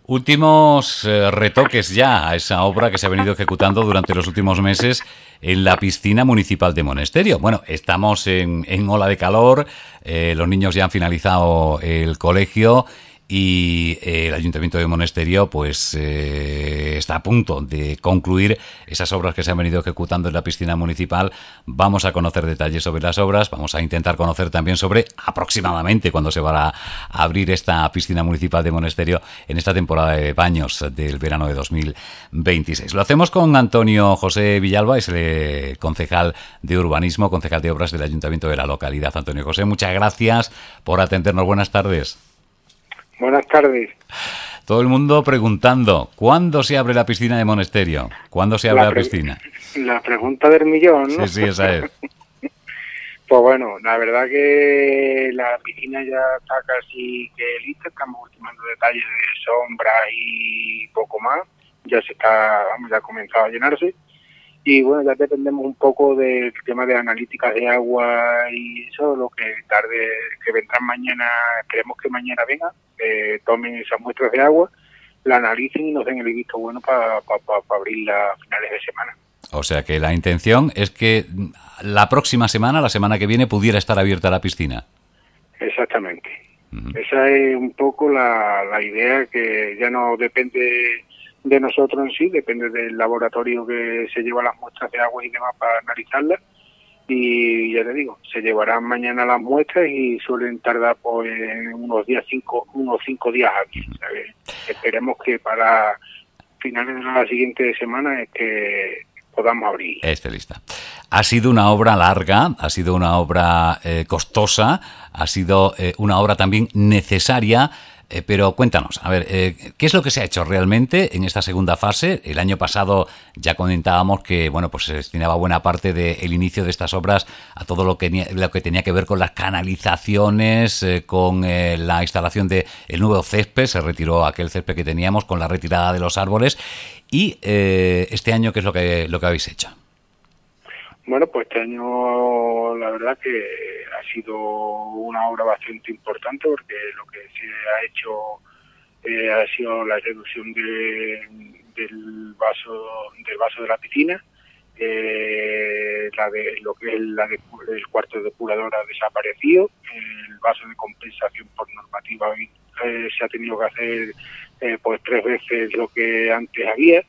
Últimos retoques ya a esa obra que se ha venido ejecutando durante los últimos meses en la piscina municipal de Monesterio. Bueno, estamos en ola de calor, los niños ya han finalizado el colegio y el Ayuntamiento de Monesterio pues está a punto de concluir esas obras que se han venido ejecutando en la piscina municipal. Vamos a conocer detalles sobre las obras, vamos a intentar conocer también sobre aproximadamente cuándo se va a abrir esta piscina municipal de Monesterio en esta temporada de baños del verano de 2026. Lo hacemos con Antonio José Villalba, es el concejal de urbanismo, concejal de obras del Ayuntamiento de la localidad. Antonio José, muchas gracias por atendernos. Buenas tardes. Buenas tardes. Todo el mundo preguntando, ¿cuándo se abre la piscina de Monesterio? ¿Cuándo se abre la piscina? La pregunta del millón, ¿no? Sí, esa es. Pues bueno, la verdad que la piscina ya está casi que lista, estamos ultimando detalles de sombra y poco más. Ya ya ha comenzado a llenarse. Y bueno, ya dependemos un poco del tema de analíticas de agua y eso, lo que tarde, que vendrán mañana, esperemos que mañana vengan, tomen esas muestras de agua, la analicen y nos den el visto bueno para abrirla a finales de semana. O sea que la intención es que la próxima semana, la semana que viene, pudiera estar abierta la piscina. Exactamente. Esa es un poco la idea, que ya no depende de nosotros en sí, depende del laboratorio que se lleva las muestras de agua y demás para analizarlas. Y ya te digo, se llevarán mañana las muestras y suelen tardar pues unos 5 días aquí. Esperemos que para finales de la siguiente semana es que podamos abrir. Esté lista. Ha sido una obra larga, ha sido una obra costosa, ha sido una obra también necesaria. Pero cuéntanos, a ver, ¿qué es lo que se ha hecho realmente en esta segunda fase? El año pasado ya comentábamos que, bueno, pues se destinaba buena parte del inicio de estas obras a todo lo que tenía que ver con las canalizaciones, con la instalación del nuevo césped, se retiró aquel césped que teníamos con la retirada de los árboles. Y este año, ¿qué es lo que habéis hecho? Bueno, pues este año la verdad que ha sido una obra bastante importante, porque lo que se ha hecho ha sido la reducción del vaso de la piscina, lo que es el cuarto de depurador ha desaparecido, el vaso de compensación por normativa se ha tenido que hacer pues 3 veces lo que antes había.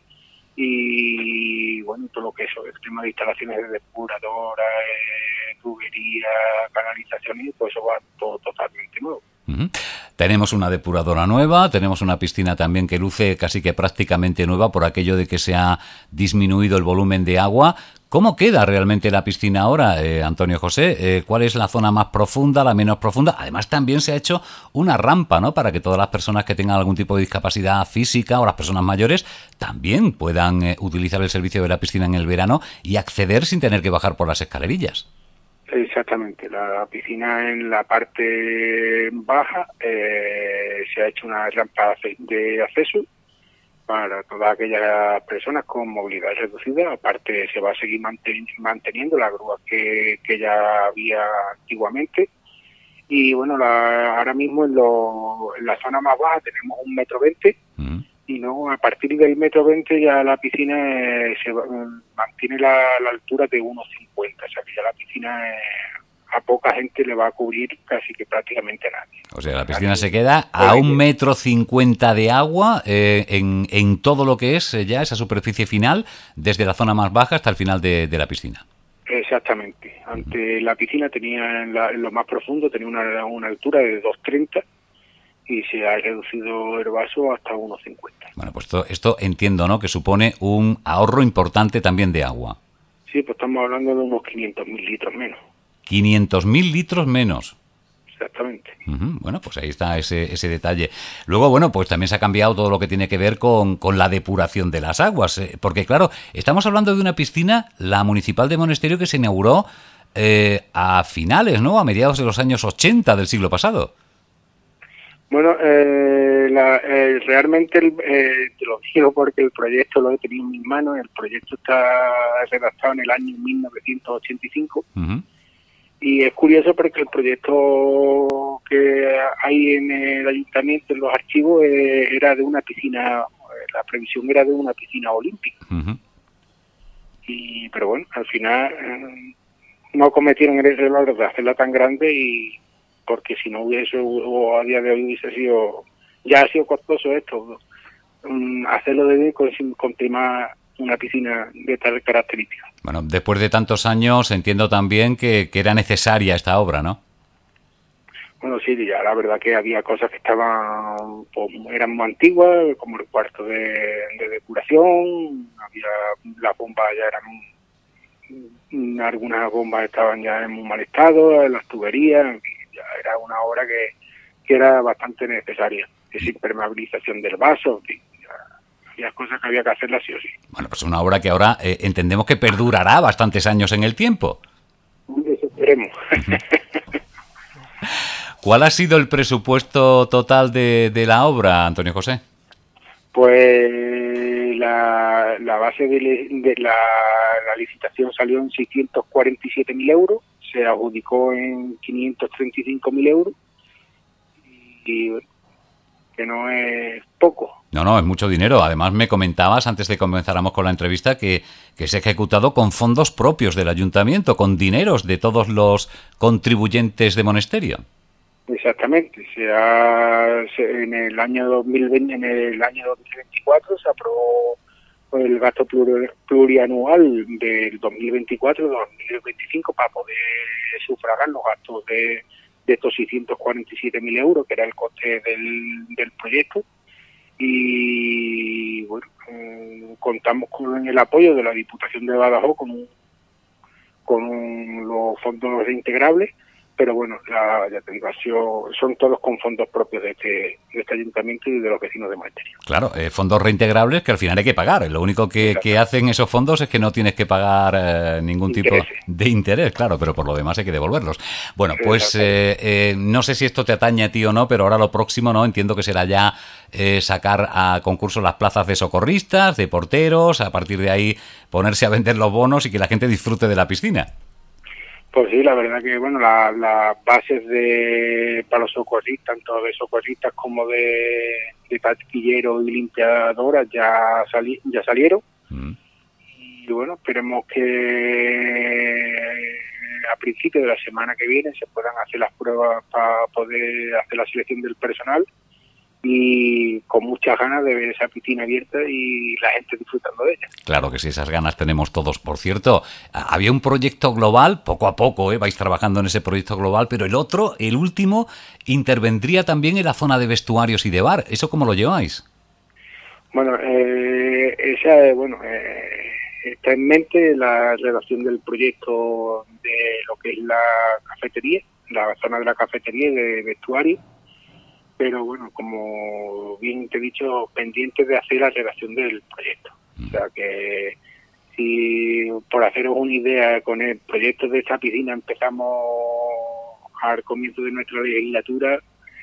Y bueno, todo lo que es el tema de instalaciones de depuradora, tubería, canalizaciones, pues eso va todo totalmente nuevo. Uh-huh. Tenemos una depuradora nueva, tenemos una piscina también que luce casi que prácticamente nueva por aquello de que se ha disminuido el volumen de agua. ¿Cómo queda realmente la piscina ahora, Antonio José? ¿Cuál es la zona más profunda, la menos profunda? Además, también se ha hecho una rampa, ¿no?, para que todas las personas que tengan algún tipo de discapacidad física o las personas mayores también puedan utilizar el servicio de la piscina en el verano y acceder sin tener que bajar por las escalerillas. Exactamente, la piscina en la parte baja se ha hecho una rampa de acceso para todas aquellas personas con movilidad reducida. Aparte se va a seguir manteniendo la grúa que ya había antiguamente. Y bueno, ahora mismo en la zona más baja tenemos 1,20 m. Y luego a partir del 1,20 m ya la piscina se mantiene la altura de 1,50 m. O sea que ya la piscina a poca gente le va a cubrir casi que prácticamente a nadie. O sea, la piscina se queda a 1,50 m de agua en todo lo que es ya esa superficie final, desde la zona más baja hasta el final de la piscina. Exactamente. Antes la piscina tenía en lo más profundo tenía una altura de 2,30 m y se ha reducido el vaso hasta 1,50 m. Bueno, pues esto entiendo, ¿no?, que supone un ahorro importante también de agua. Sí, pues estamos hablando de unos 500.000 litros menos. 500.000 litros menos. Exactamente. Uh-huh. Bueno, pues ahí está ese detalle. Luego, bueno, pues también se ha cambiado todo lo que tiene que ver con la depuración de las aguas. Porque, claro, estamos hablando de una piscina, la municipal de Monesterio, que se inauguró a finales, ¿no?, a mediados de los años 80 del siglo pasado. Bueno, realmente te lo digo porque el proyecto lo he tenido en mis manos. El proyecto está redactado en el año 1985. Uh-huh. Y es curioso porque el proyecto que hay en el ayuntamiento, en los archivos, era de una piscina, la previsión era de una piscina olímpica. Uh-huh. Pero bueno, al final no cometieron el error de hacerla tan grande, y porque si no hubiese, o a día de hoy hubiese sido, ya ha sido costoso esto, hacerlo de continuar una piscina de tal característica. Bueno, después de tantos años entiendo también que era necesaria esta obra, ¿no? Bueno, sí, ya la verdad que había cosas que estaban, pues, eran muy antiguas, como el cuarto de depuración, las bombas ya eran, algunas bombas estaban ya en muy mal estado, las tuberías, ya era una obra que era bastante necesaria, esa impermeabilización del vaso, había cosas que había que hacerlas sí o sí. Bueno, pues una obra que ahora entendemos que perdurará bastantes años en el tiempo. Eso esperemos. ¿Cuál ha sido el presupuesto total de la obra, Antonio José? Pues la base de la licitación salió en 647.000 euros, se adjudicó en 535.000 euros, y que no es poco. No, es mucho dinero. Además, me comentabas, antes de que comenzáramos con la entrevista, que se ha ejecutado con fondos propios del ayuntamiento, con dineros de todos los contribuyentes de Monesterio. Exactamente. En el año 2020, en el año 2024 se aprobó el gasto plurianual del 2024-2025 para poder sufragar los gastos de estos 647.000 euros, que era el coste del proyecto. Y bueno, contamos con el apoyo de la Diputación de Badajoz con los fondos reintegrables, pero bueno, ya te digo, son todos con fondos propios de este ayuntamiento y de los vecinos de Monesterio. Claro, fondos reintegrables que al final hay que pagar. Lo único que hacen esos fondos es que no tienes que pagar ningún tipo de interés, claro, pero por lo demás hay que devolverlos. Bueno, pues no sé si esto te atañe a ti o no, pero ahora lo próximo, ¿no? Entiendo que será ya sacar a concurso las plazas de socorristas, de porteros, a partir de ahí ponerse a vender los bonos y que la gente disfrute de la piscina. Pues sí, la verdad que bueno, las bases para los socorristas, tanto de socorristas como de taquilleros y limpiadoras ya salieron. Y bueno, esperemos que a principios de la semana que viene se puedan hacer las pruebas para poder hacer la selección del personal, y con muchas ganas de ver esa piscina abierta y la gente disfrutando de ella. Claro que sí, esas ganas tenemos todos. Por cierto, había un proyecto global, poco a poco, vais trabajando en ese proyecto global, pero el último, intervendría también en la zona de vestuarios y de bar. ¿Eso cómo lo lleváis? Bueno, está en mente la redacción del proyecto de lo que es la cafetería, la zona de la cafetería y de vestuario. Pero bueno, como bien te he dicho, pendientes de hacer la redacción del proyecto. O sea que, si por haceros una idea, con el proyecto de esta piscina empezamos al comienzo de nuestra legislatura,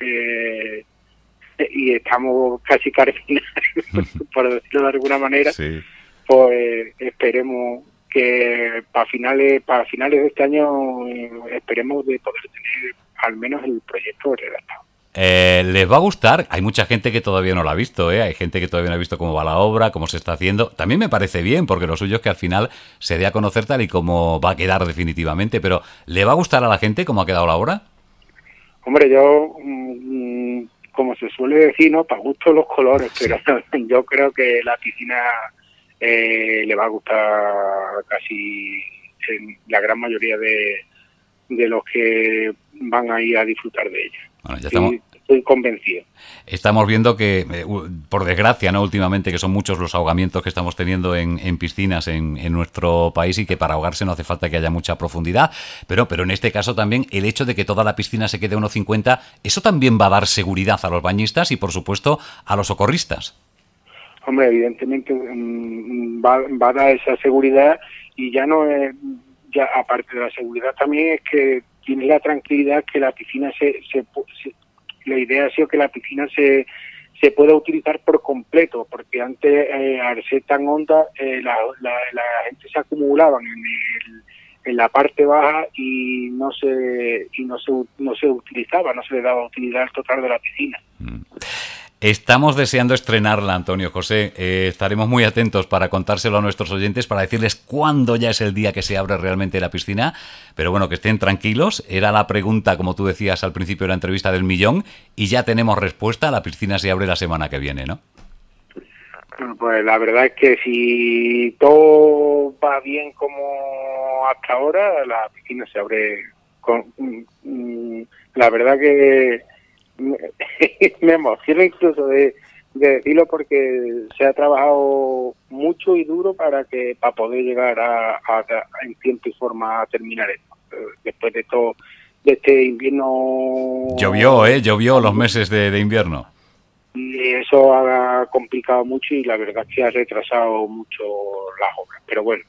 y estamos casi al final, por decirlo de alguna manera, sí. Pues esperemos que para finales de este año esperemos de poder tener al menos el proyecto redactado. ¿Les va a gustar? Hay mucha gente que todavía no lo ha visto, hay gente que todavía no ha visto cómo va la obra, cómo se está haciendo. También me parece bien, porque lo suyo es que al final se dé a conocer tal y como va a quedar definitivamente, pero ¿le va a gustar a la gente cómo ha quedado la obra? Hombre, yo, como se suele decir, ¿no? Para gusto los colores, sí. Pero yo creo que la piscina le va a gustar casi en la gran mayoría de los que van a ir a disfrutar de ella. Bueno, ya estamos... Estoy convencido. Estamos viendo que, por desgracia, no últimamente, que son muchos los ahogamientos que estamos teniendo en piscinas en nuestro país, y que para ahogarse no hace falta que haya mucha profundidad, pero en este caso también el hecho de que toda la piscina se quede a 1,50, eso también va a dar seguridad a los bañistas y, por supuesto, a los socorristas. Hombre, evidentemente va a dar esa seguridad, y ya no es, ya aparte de la seguridad también es que tiene la tranquilidad que la piscina la idea ha sido que la piscina se pueda utilizar por completo, porque antes, al ser tan honda, la gente se acumulaban en la parte baja y no se utilizaba, no se le daba utilidad al total de la piscina. Estamos deseando estrenarla, Antonio José. Estaremos muy atentos para contárselo a nuestros oyentes, para decirles cuándo ya es el día que se abre realmente la piscina. Pero bueno, que estén tranquilos. Era la pregunta, como tú decías al principio de la entrevista, del millón. Y ya tenemos respuesta. La piscina se abre la semana que viene, ¿no? Pues la verdad es que si todo va bien como hasta ahora, la piscina se abre con... La verdad que me emociona incluso de decirlo, porque se ha trabajado mucho y duro para poder llegar a en tiempo y forma a terminar esto. Después de todo, de este invierno... Llovió los meses de invierno. Y eso ha complicado mucho y la verdad es que ha retrasado mucho las obras. Pero bueno,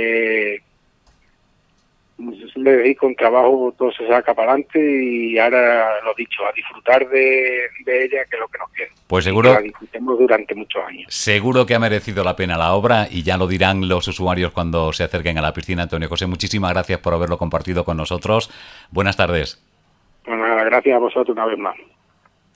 con trabajo todo se saca para adelante y ahora, lo dicho, a disfrutar de ella, que es lo que nos queda. Pues seguro, que la disfrutemos durante muchos años. Seguro que ha merecido la pena la obra y ya lo dirán los usuarios cuando se acerquen a la piscina. Antonio José, muchísimas gracias por haberlo compartido con nosotros. Buenas tardes. Bueno, gracias a vosotros una vez más.